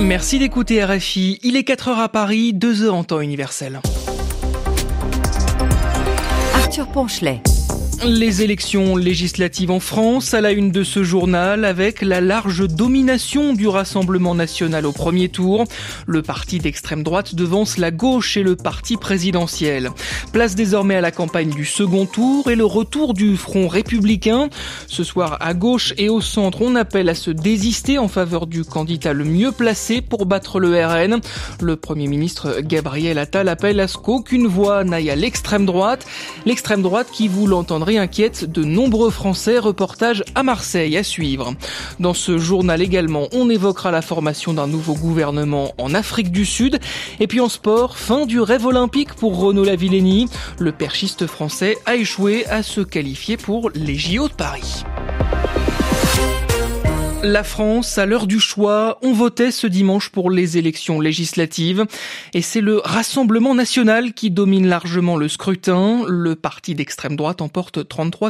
Merci d'écouter RFI. Il est 4h à Paris, 2h en temps universel. Arthur Ponchelet. Les élections législatives en France, à la une de ce journal, avec la large domination du Rassemblement national au premier tour. Le parti d'extrême droite devance la gauche et le parti présidentiel. Place désormais à la campagne du second tour et le retour du Front républicain. Ce soir, à gauche et au centre, on appelle à se désister en faveur du candidat le mieux placé pour battre le RN. Le Premier ministre Gabriel Attal appelle à ce qu'aucune voix n'aille à l'extrême droite. L'extrême droite qui, vous l'entendrez, inquiète de nombreux Français. Reportage à Marseille à suivre. Dans ce journal également, on évoquera la formation d'un nouveau gouvernement en Afrique du Sud. Et puis en sport, fin du rêve olympique pour Renaud Lavillenie. Le perchiste français a échoué à se qualifier pour les JO de Paris. La France, à l'heure du choix, on votait ce dimanche pour les élections législatives. Et c'est le Rassemblement national qui domine largement le scrutin. Le parti d'extrême droite emporte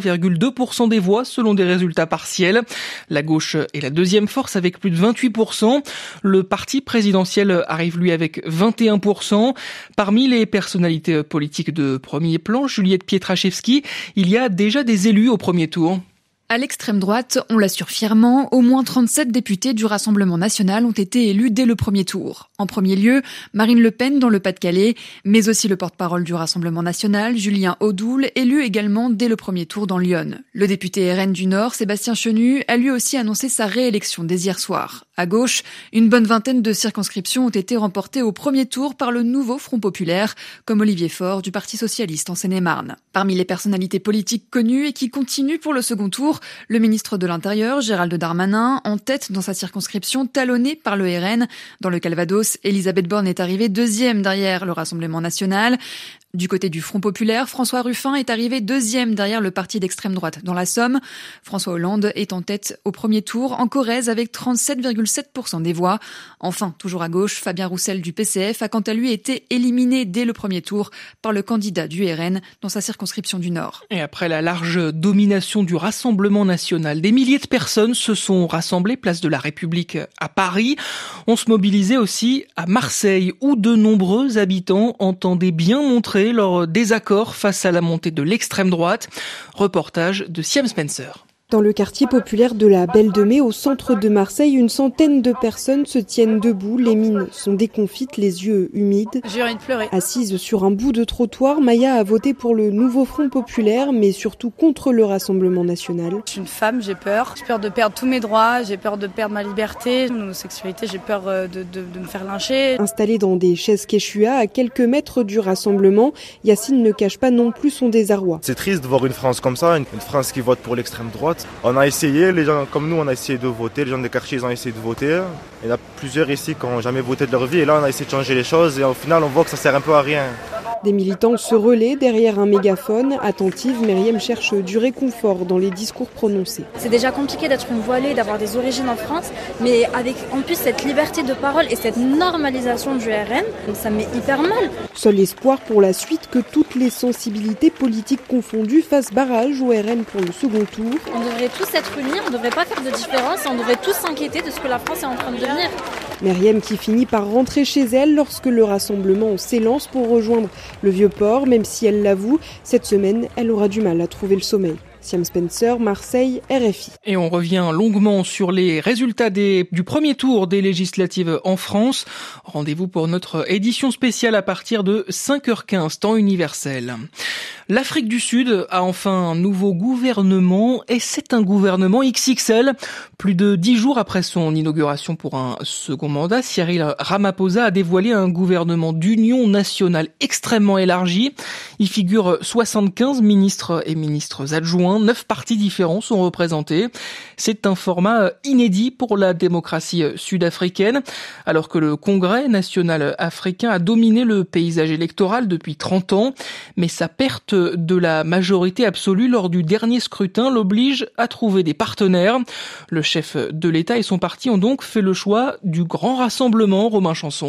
33,2% des voix selon des résultats partiels. La gauche est la deuxième force avec plus de 28%. Le parti présidentiel arrive lui avec 21%. Parmi les personnalités politiques de premier plan, Juliette Pietraszewski, il y a déjà des élus au premier tour. À l'extrême droite, on l'assure fièrement, au moins 37 députés du Rassemblement national ont été élus dès le premier tour. En premier lieu, Marine Le Pen dans le Pas-de-Calais, mais aussi le porte-parole du Rassemblement national, Julien Audoul, élu également dès le premier tour dans l'Yonne. Le député RN du Nord, Sébastien Chenu, a lui aussi annoncé sa réélection dès hier soir. À gauche, une bonne vingtaine de circonscriptions ont été remportées au premier tour par le nouveau Front populaire, comme Olivier Faure du Parti socialiste en Seine-et-Marne. Parmi les personnalités politiques connues et qui continuent pour le second tour, le ministre de l'Intérieur, Gérald Darmanin, en tête dans sa circonscription, talonné par le RN. Dans le Calvados, Elisabeth Borne est arrivée deuxième derrière le Rassemblement national. Du côté du Front populaire, François Ruffin est arrivé deuxième derrière le parti d'extrême droite dans la Somme. François Hollande est en tête au premier tour en Corrèze avec 37,7% des voix. Enfin, toujours à gauche, Fabien Roussel du PCF a quant à lui été éliminé dès le premier tour par le candidat du RN dans sa circonscription du Nord. Et après la large domination du Rassemblement national, des milliers de personnes se sont rassemblées place de la République à Paris. On se mobilisait aussi à Marseille où de nombreux habitants entendaient bien montrer leur désaccord face à la montée de l'extrême droite. Reportage de Siam Spencer. Dans le quartier populaire de la Belle de Mai, au centre de Marseille, une centaine de personnes se tiennent debout. Les mines sont déconfites, les yeux humides. J'ai envie de pleurer. Assise sur un bout de trottoir, Maya a voté pour le nouveau Front populaire, mais surtout contre le Rassemblement national. Je suis une femme, j'ai peur. J'ai peur de perdre tous mes droits, j'ai peur de perdre ma liberté, mon homosexualité, j'ai peur de me faire lyncher. Installée dans des chaises Quechua à quelques mètres du Rassemblement, Yacine ne cache pas non plus son désarroi. C'est triste de voir une France comme ça, une France qui vote pour l'extrême droite. On a essayé, les gens comme nous, on a essayé de voter, les gens des quartiers ils ont essayé de voter. Il y en a plusieurs ici qui n'ont jamais voté de leur vie et là on a essayé de changer les choses et au final on voit que ça sert un peu à rien. Des militants se relaient derrière un mégaphone. Attentive, Myriam cherche du réconfort dans les discours prononcés. C'est déjà compliqué d'être une voilée, d'avoir des origines en France, mais avec en plus cette liberté de parole et cette normalisation du RN, ça me met hyper mal. Seul espoir pour la suite que toutes les sensibilités politiques confondues fassent barrage au RN pour le second tour. On devrait tous être unis, on ne devrait pas faire de différence, on devrait tous s'inquiéter de ce que la France est en train de devenir. Myriam qui finit par rentrer chez elle lorsque le Rassemblement s'élance pour rejoindre le Vieux-Port, même si elle l'avoue, cette semaine, elle aura du mal à trouver le sommeil. Siam Spencer, Marseille, RFI. Et on revient longuement sur les résultats du premier tour des législatives en France. Rendez-vous pour notre édition spéciale à partir de 5h15, temps universel. L'Afrique du Sud a enfin un nouveau gouvernement et c'est un gouvernement XXL. Plus de 10 jours après son inauguration pour un second mandat, Cyril Ramaphosa a dévoilé un gouvernement d'union nationale extrêmement élargi. Il figure 75 ministres et ministres adjoints. 9 partis différents sont représentés. C'est un format inédit pour la démocratie sud-africaine, alors que le Congrès national africain a dominé le paysage électoral depuis 30 ans. Mais sa perte de la majorité absolue lors du dernier scrutin l'oblige à trouver des partenaires. Le chef de l'État et son parti ont donc fait le choix du grand rassemblement, Romain Chanson.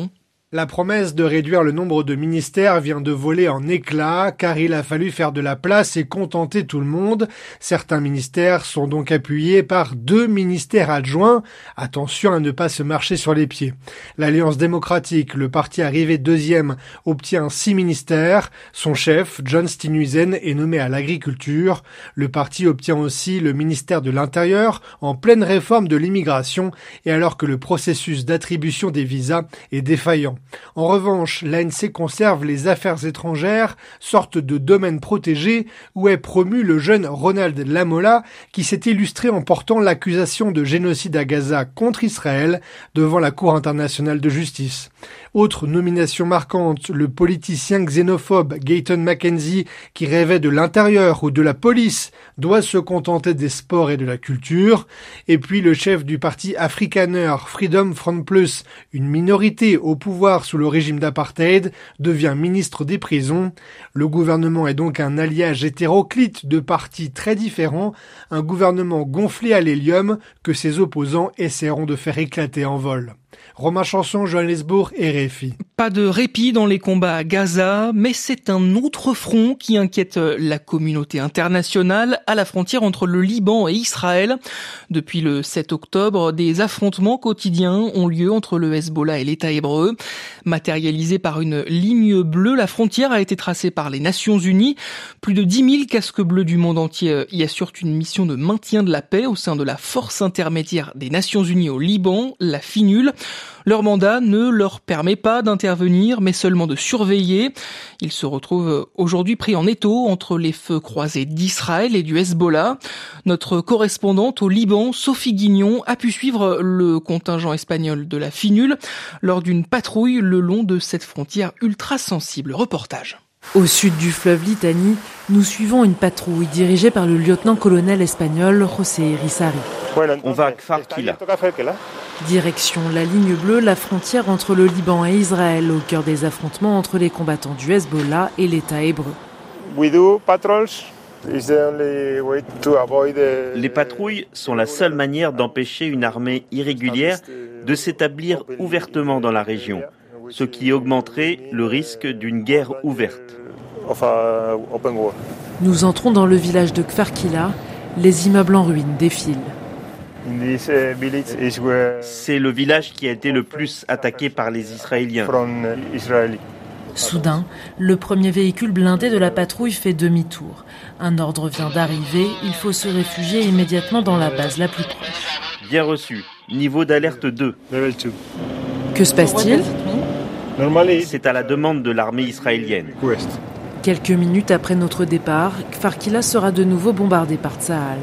La promesse de réduire le nombre de ministères vient de voler en éclats, car il a fallu faire de la place et contenter tout le monde. Certains ministères sont donc appuyés par 2 ministères adjoints. Attention à ne pas se marcher sur les pieds. L'Alliance démocratique, le parti arrivé 2e, obtient 6 ministères. Son chef, John Steenhuisen, est nommé à l'agriculture. Le parti obtient aussi le ministère de l'Intérieur, en pleine réforme de l'immigration, et alors que le processus d'attribution des visas est défaillant. En revanche, l'ANC conserve les affaires étrangères, sorte de domaine protégé où est promu le jeune Ronald Lamola qui s'est illustré en portant l'accusation de génocide à Gaza contre Israël devant la Cour internationale de justice. Autre nomination marquante, le politicien xénophobe Gayton McKenzie qui rêvait de l'intérieur ou de la police doit se contenter des sports et de la culture. Et puis le chef du parti afrikaner Freedom Front Plus, une minorité au pouvoir sous le régime d'apartheid, devient ministre des prisons. Le gouvernement est donc un alliage hétéroclite de partis très différents, un gouvernement gonflé à l'hélium que ses opposants essaieront de faire éclater en vol. Romain Chanson, Johannesburg, RFI. Pas de répit dans les combats à Gaza, mais c'est un autre front qui inquiète la communauté internationale à la frontière entre le Liban et Israël. Depuis le 7 octobre, des affrontements quotidiens ont lieu entre le Hezbollah et l'État hébreu. Matérialisée par une ligne bleue, la frontière a été tracée par les Nations Unies. Plus de 10 000 casques bleus du monde entier y assurent une mission de maintien de la paix au sein de la force intermédiaire des Nations Unies au Liban, la FINUL. Leur mandat ne leur permet pas d'intervenir, mais seulement de surveiller. Ils se retrouvent aujourd'hui pris en étau entre les feux croisés d'Israël et du Hezbollah. Notre correspondante au Liban, Sophie Guignon, a pu suivre le contingent espagnol de la FINUL lors d'une patrouille le long de cette frontière ultra sensible. Reportage. Au sud du fleuve Litani, nous suivons une patrouille dirigée par le lieutenant-colonel espagnol José Erizarri. On va à Kfar Kila. Direction la ligne bleue, la frontière entre le Liban et Israël, au cœur des affrontements entre les combattants du Hezbollah et l'État hébreu. Les patrouilles sont la seule manière d'empêcher une armée irrégulière de s'établir ouvertement dans la région, ce qui augmenterait le risque d'une guerre ouverte. Nous entrons dans le village de Kfar Kila, les immeubles en ruine défilent. C'est le village qui a été le plus attaqué par les Israéliens. Soudain, le premier véhicule blindé de la patrouille fait demi-tour. Un ordre vient d'arriver, il faut se réfugier immédiatement dans la base la plus proche. Bien reçu. Niveau d'alerte 2. Que se passe-t-il ? C'est à la demande de l'armée israélienne. Quelques minutes après notre départ, Kfar Kila sera de nouveau bombardé par Tsahal.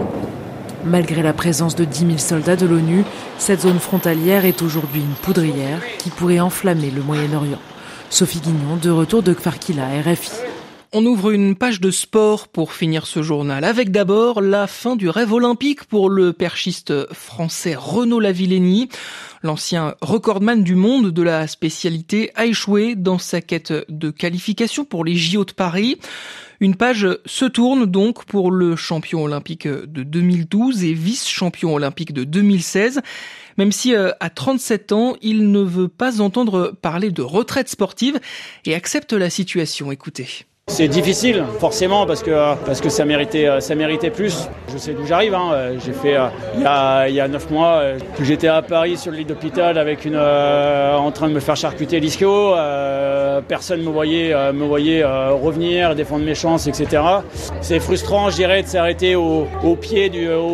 Malgré la présence de 10 000 soldats de l'ONU, cette zone frontalière est aujourd'hui une poudrière qui pourrait enflammer le Moyen-Orient. Sophie Guignon, de retour de Kfar Kila, RFI. On ouvre une page de sport pour finir ce journal, avec d'abord la fin du rêve olympique pour le perchiste français Renaud Lavillenie. L'ancien recordman du monde de la spécialité a échoué dans sa quête de qualification pour les JO de Paris. Une page se tourne donc pour le champion olympique de 2012 et vice-champion olympique de 2016. Même si à 37 ans, il ne veut pas entendre parler de retraite sportive et accepte la situation. Écoutez. C'est difficile, forcément, parce que ça méritait plus. Je sais d'où j'arrive. J'ai fait il y a 9 mois que j'étais à Paris sur le lit d'hôpital avec en train de me faire charcuter l'ischio. Personne me voyait revenir, défendre mes chances, etc. C'est frustrant, je dirais, de s'arrêter au pied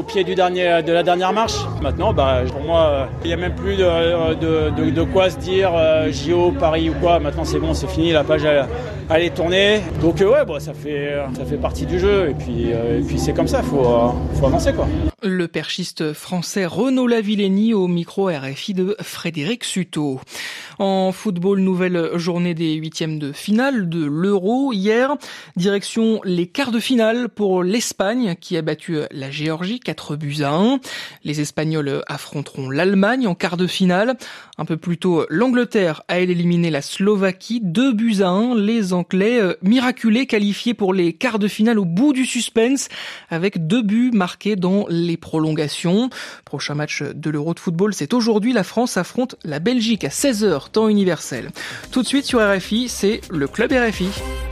de la dernière marche. Maintenant, pour moi, il n'y a même plus de quoi se dire JO, Paris ou quoi. Maintenant, c'est bon, c'est fini, la page elle est tournée. Donc ça fait partie du jeu et puis c'est comme ça, faut avancer quoi. Le perchiste français Renaud Lavillenie au micro RFI de Frédéric Sutot. En football, nouvelle journée des 8e de finale de l'Euro hier. Direction les quarts de finale pour l'Espagne qui a battu la Géorgie 4-1. Les Espagnols affronteront l'Allemagne en quart de finale. Un peu plus tôt, l'Angleterre a éliminé la Slovaquie 2-1. Les Anglais miraculés qualifiés pour les quarts de finale au bout du suspense avec 2 buts marqués dans les les prolongations. Prochain match de l'Euro de football, c'est aujourd'hui. La France affronte la Belgique à 16h, temps universel. Tout de suite sur RFI, c'est le Club RFI.